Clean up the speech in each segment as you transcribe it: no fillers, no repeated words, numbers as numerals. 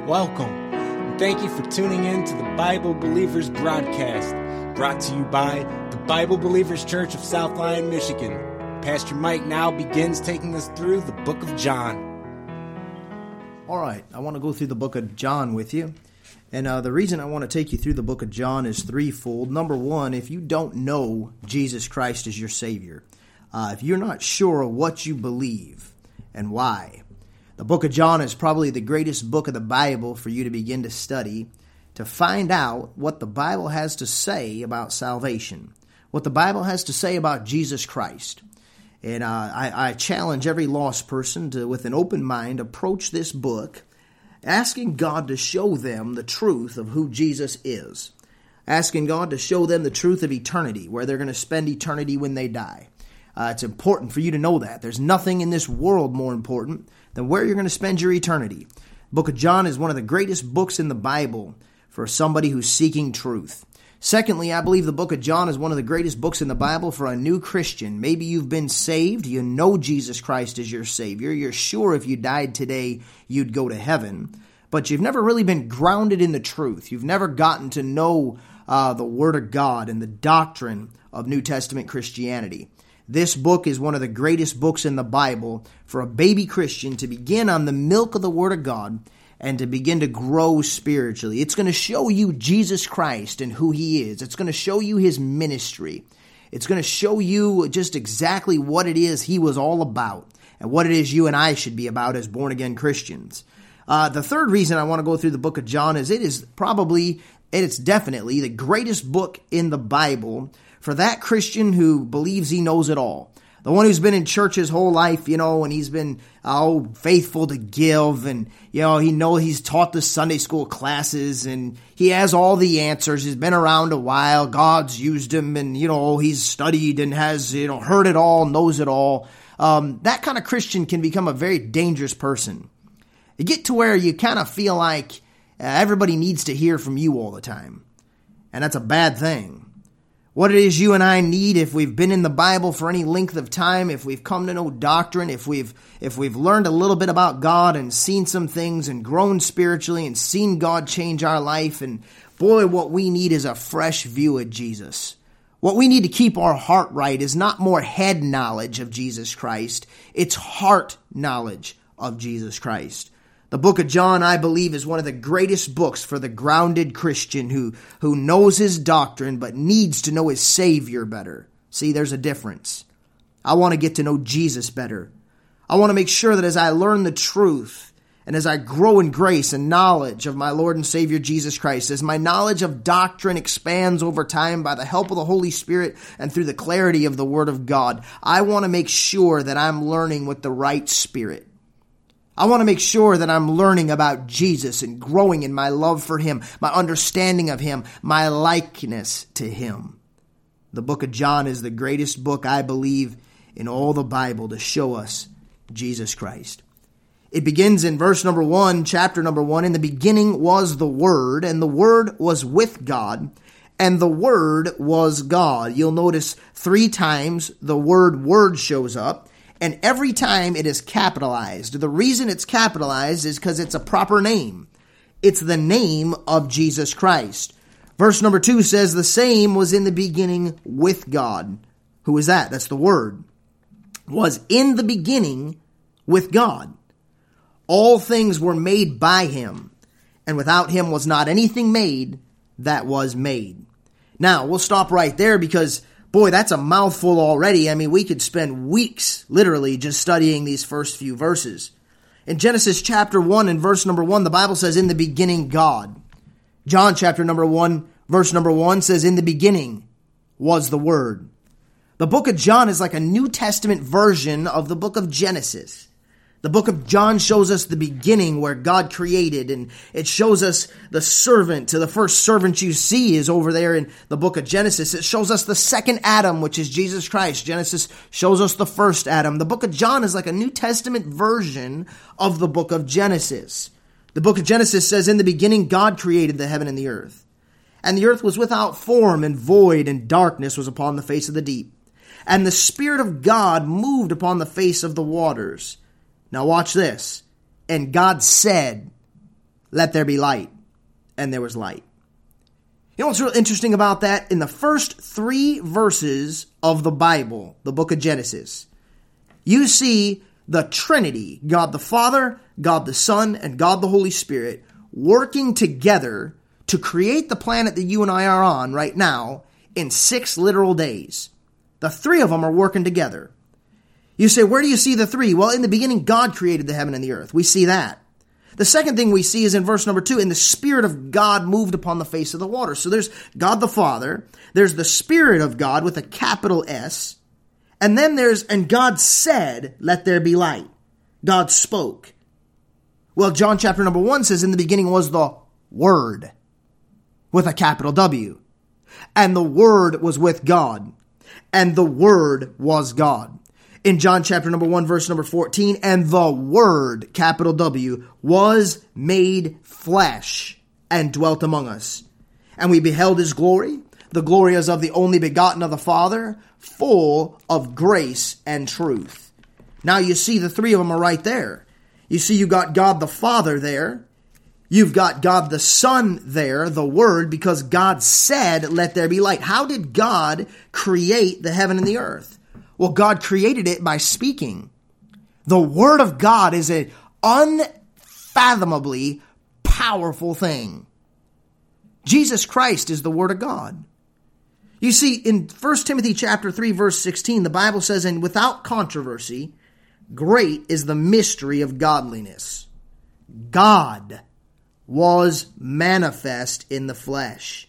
Welcome, and thank you for tuning in to the Bible Believers broadcast, brought to you by the Bible Believers Church of South Lyon, Michigan. Pastor Mike now begins taking us through the book of John. All right, I want to go through the book of John with you. And the reason I want to take you through the book of John is threefold. Number one, if you don't know Jesus Christ as your Savior, if you're not sure of what you believe and why, the book of John is probably the greatest book of the Bible for you to begin to study, to find out what the Bible has to say about salvation, what the Bible has to say about Jesus Christ. And I challenge every lost person to, with an open mind, approach this book, asking God to show them the truth of who Jesus is, asking God to show them the truth of eternity, where they're going to spend eternity when they die. It's important for you to know that. There's nothing in this world more important than where you're going to spend your eternity. The book of John is one of the greatest books in the Bible for somebody who's seeking truth. Secondly, I believe the book of John is one of the greatest books in the Bible for a new Christian. Maybe you've been saved, you know Jesus Christ is your Savior, you're sure if you died today you'd go to heaven, but you've never really been grounded in the truth. You've never gotten to know the Word of God and the doctrine of New Testament Christianity. This book is one of the greatest books in the Bible for a baby Christian to begin on the milk of the Word of God and to begin to grow spiritually. It's going to show you Jesus Christ and who He is. It's going to show you His ministry. It's going to show you just exactly what it is He was all about and what it is you and I should be about as born-again Christians. The third reason I want to go through the book of John is it's definitely the greatest book in the Bible for that Christian who believes he knows it all. The one who's been in church his whole life, and he's been faithful to give, and he's taught the Sunday school classes, and he has all the answers. He's been around a while. God's used him, and he's studied and has heard it all, knows it all. That kind of Christian can become a very dangerous person. You get to where you kind of feel like everybody needs to hear from you all the time, and that's a bad thing. What it is you and I need, if we've been in the Bible for any length of time, if we've come to know doctrine, if we've learned a little bit about God and seen some things and grown spiritually and seen God change our life, and boy, what we need is a fresh view of Jesus. What we need to keep our heart right is not more head knowledge of Jesus Christ, it's heart knowledge of Jesus Christ. The book of John, I believe, is one of the greatest books for the grounded Christian who knows his doctrine but needs to know his Savior better. See, there's a difference. I want to get to know Jesus better. I want to make sure that as I learn the truth and as I grow in grace and knowledge of my Lord and Savior Jesus Christ, as my knowledge of doctrine expands over time by the help of the Holy Spirit and through the clarity of the Word of God, I want to make sure that I'm learning with the right spirit. I want to make sure that I'm learning about Jesus and growing in my love for Him, my understanding of Him, my likeness to Him. The book of John is the greatest book, I believe, in all the Bible to show us Jesus Christ. It begins in verse number 1, chapter number 1. In the beginning was the Word, and the Word was with God, and the Word was God. You'll notice 3 times the word shows up. And every time it is capitalized. The reason it's capitalized is because it's a proper name. It's the name of Jesus Christ. Verse number 2 says, the same was in the beginning with God. Who is that? That's the Word. Was in the beginning with God. All things were made by Him, and without Him was not anything made that was made. Now, we'll stop right there because boy, that's a mouthful already. I mean, we could spend weeks literally just studying these first few verses. In Genesis chapter 1 and verse number 1, the Bible says, in the beginning, God. John chapter number 1, verse number 1 says, in the beginning was the Word. The book of John is like a New Testament version of the book of Genesis. The book of John shows us the beginning where God created, and it shows us the servant. To the first servant you see is over there in the book of Genesis. It shows us the second Adam, which is Jesus Christ. Genesis shows us the first Adam. The book of John is like a New Testament version of the book of Genesis. The book of Genesis says, in the beginning God created the heaven and the earth. And the earth was without form and void, and darkness was upon the face of the deep. And the Spirit of God moved upon the face of the waters. Now watch this. And God said, let there be light. And there was light. You know what's real interesting about that? In the first 3 verses of the Bible, the book of Genesis, you see the Trinity, God the Father, God the Son, and God the Holy Spirit, working together to create the planet that you and I are on right now in 6 literal days. The 3 of them are working together. You say, where do you see the 3? Well, in the beginning, God created the heaven and the earth. We see that. The second thing we see is in verse number 2, and the Spirit of God moved upon the face of the water. So there's God the Father, there's the Spirit of God with a capital S, and then there's, and God said, let there be light. God spoke. Well, John chapter number 1 says, in the beginning was the Word, with a capital W. And the Word was with God, and the Word was God. In John chapter number 1, verse number 14, and the Word, capital W, was made flesh and dwelt among us. And we beheld his glory. The glory is of the only begotten of the Father, full of grace and truth. Now you see the 3 of them are right there. You see you got God the Father there. You've got God the Son there, the Word, because God said, let there be light. How did God create the heaven and the earth? Well, God created it by speaking. The Word of God is an unfathomably powerful thing. Jesus Christ is the Word of God. You see, in 1 Timothy chapter 3, verse 16, the Bible says, and without controversy, great is the mystery of godliness. God was manifest in the flesh,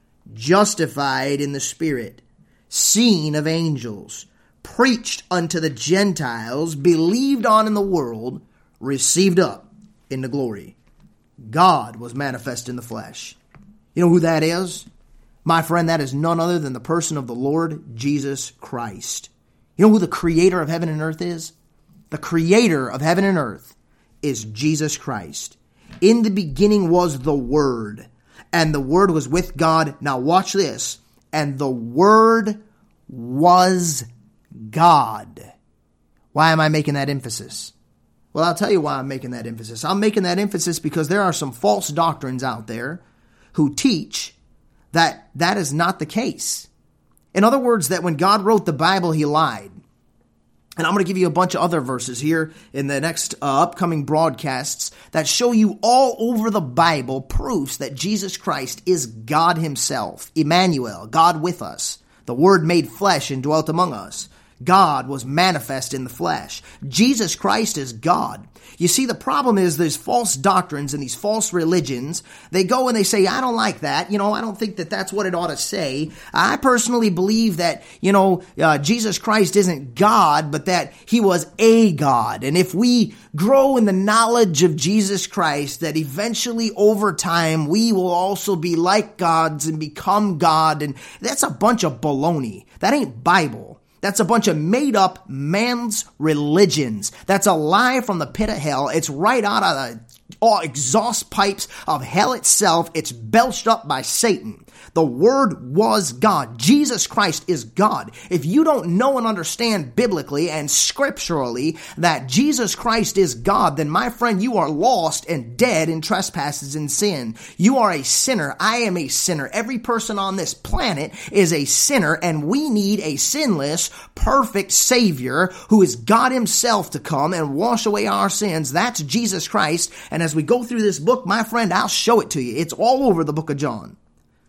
justified in the Spirit, seen of angels, preached unto the Gentiles, believed on in the world, received up into glory. God was manifest in the flesh. You know who that is? My friend, that is none other than the person of the Lord Jesus Christ. You know who the creator of heaven and earth is? The creator of heaven and earth is Jesus Christ. In the beginning was the Word, and the Word was with God. Now watch this. And the Word was God. Why am I making that emphasis? Well, I'll tell you why I'm making that emphasis. I'm making that emphasis because there are some false doctrines out there who teach that that is not the case. In other words, that when God wrote the Bible, he lied. And I'm going to give you a bunch of other verses here in the next upcoming broadcasts that show you all over the Bible proofs that Jesus Christ is God himself, Emmanuel, God with us. The Word made flesh and dwelt among us. God was manifest in the flesh. Jesus Christ is God. You see, the problem is there's false doctrines and these false religions. They go and they say, I don't like that. I don't think that that's what it ought to say. I personally believe that, Jesus Christ isn't God, but that he was a God. And if we grow in the knowledge of Jesus Christ, that eventually over time we will also be like gods and become God. And that's a bunch of baloney. That ain't Bible. That's a bunch of made-up man's religions. That's a lie from the pit of hell. It's right out of the exhaust pipes of hell itself. It's belched up by Satan. The Word was God. Jesus Christ is God. If you don't know and understand biblically and scripturally that Jesus Christ is God, then my friend, you are lost and dead in trespasses and sin. You are a sinner. I am a sinner. Every person on this planet is a sinner, and we need a sinless, perfect Savior who is God himself to come and wash away our sins. That's Jesus Christ. And as we go through this book, my friend, I'll show it to you. It's all over the book of John.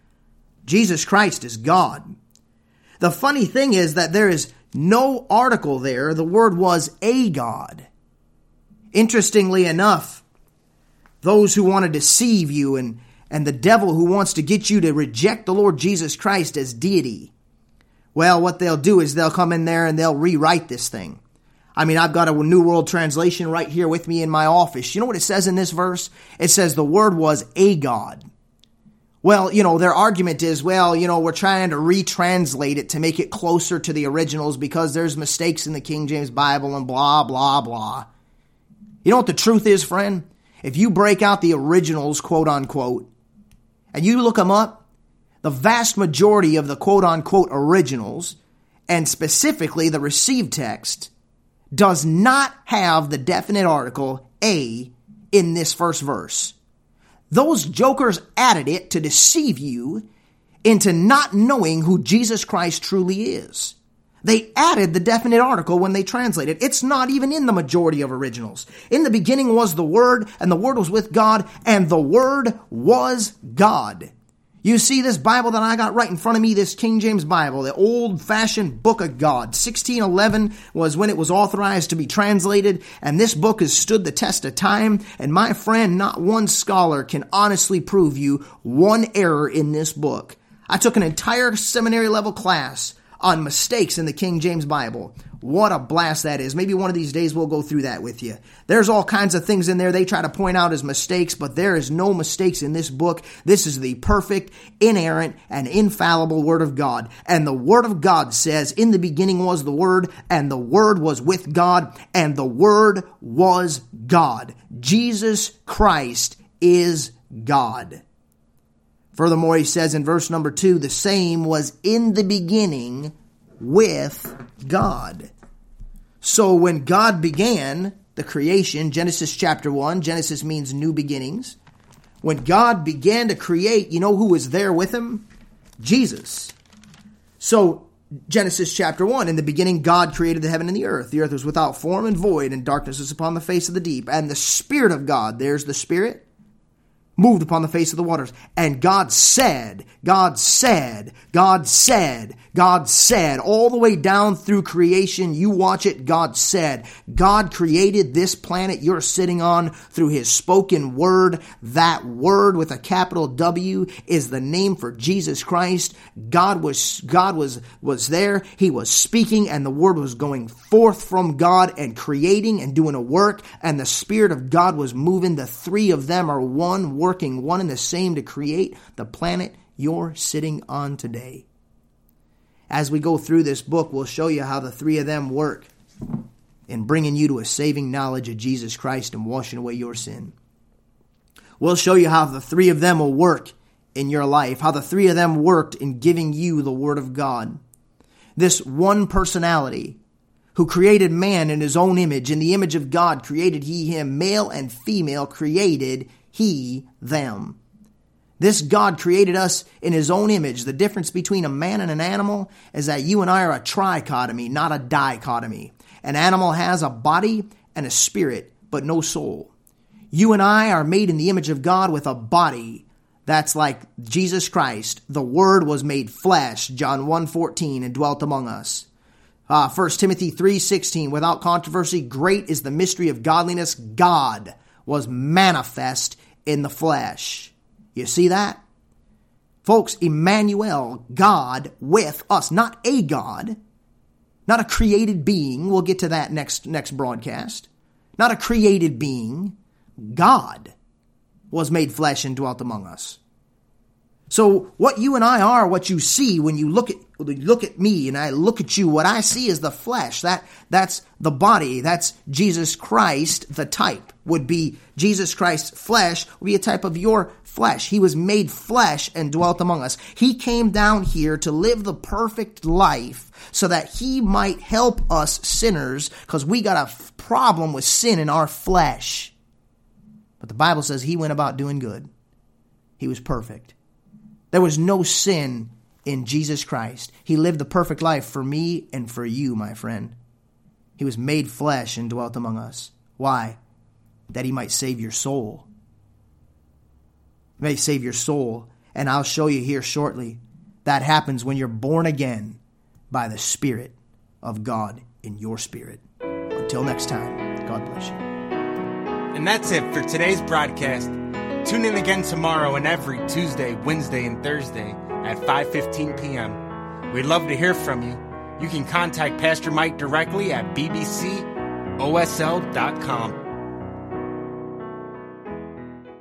Jesus Christ is God. The funny thing is that there is no article there. The word was a God. Interestingly enough, those who want to deceive you and the devil who wants to get you to reject the Lord Jesus Christ as deity, well, what they'll do is they'll come in there and they'll rewrite this thing. I mean, I've got a New World Translation right here with me in my office. You know what it says in this verse? It says the word was a God. Well, their argument is, we're trying to retranslate it to make it closer to the originals because there's mistakes in the King James Bible and blah, blah, blah. You know what the truth is, friend? If you break out the originals, quote unquote, and you look them up, the vast majority of the quote unquote originals, and specifically the received text, does not have the definite article a in this first verse. Those jokers added it to deceive you into not knowing who Jesus Christ truly is. They added the definite article when they translated. It's not even in the majority of originals. In the beginning was the Word, and the Word was with God, and the Word was God. You see this Bible that I got right in front of me, this King James Bible, the old-fashioned book of God. 1611 was when it was authorized to be translated, and this book has stood the test of time. And my friend, not one scholar can honestly prove you one error in this book. I took an entire seminary level class on mistakes in the King James Bible. What a blast that is. Maybe one of these days we'll go through that with you. There's all kinds of things in there they try to point out as mistakes, but there is no mistakes in this book. This is the perfect, inerrant, and infallible Word of God. And the Word of God says, in the beginning was the Word, and the Word was with God, and the Word was God. Jesus Christ is God. Furthermore, he says in verse number 2, the same was in the beginning with God. So when God began the creation, Genesis chapter 1, Genesis means new beginnings. When God began to create, you know who was there with him? Jesus. So Genesis chapter 1, in the beginning God created the heaven and the earth. The earth was without form and void, and darkness was upon the face of the deep. And the Spirit of God, there's the Spirit, moved upon the face of the waters. And God said, God said, God said, God said, all the way down through creation. You watch it, God said. God created this planet you're sitting on through his spoken word. That word with a capital W is the name for Jesus Christ. God was there. He was speaking, and the word was going forth from God and creating and doing a work, and the Spirit of God was moving. The three of them are one, working one and the same to create the planet you're sitting on today. As we go through this book, we'll show you how the three of them work in bringing you to a saving knowledge of Jesus Christ and washing away your sin. We'll show you how the three of them will work in your life, how the three of them worked in giving you the Word of God. This one personality who created man in his own image, in the image of God created he him, male and female created he them. This God created us in his own image. The difference between a man and an animal is that you and I are a trichotomy, not a dichotomy. An animal has a body and a spirit, but no soul. You and I are made in the image of God with a body that's like Jesus Christ. The Word was made flesh, John 1:14, and dwelt among us. 1 Timothy 3:16, without controversy, great is the mystery of godliness. God was manifest in the flesh. You see that? Folks, Emmanuel, God with us, not a God, not a created being. We'll get to that next broadcast. Not a created being. God was made flesh and dwelt among us. So what you and I are, what you see when you look at me and I look at you, what I see is the flesh. That's the body. That's Jesus Christ. The type would be Jesus Christ's flesh would be a type of your flesh. He was made flesh and dwelt among us. He came down here to live the perfect life so that he might help us sinners, because we got a problem with sin in our flesh. But the Bible says he went about doing good. He was perfect. There was no sin in Jesus Christ. He lived the perfect life for me and for you, my friend. He was made flesh and dwelt among us. Why? That he might save your soul. He may save your soul. And I'll show you here shortly. That happens when you're born again by the Spirit of God in your spirit. Until next time, God bless you. And that's it for today's broadcast. Tune in again tomorrow and every Tuesday, Wednesday, and Thursday at 5:15 p.m. We'd love to hear from you. You can contact Pastor Mike directly at bbcosl.com.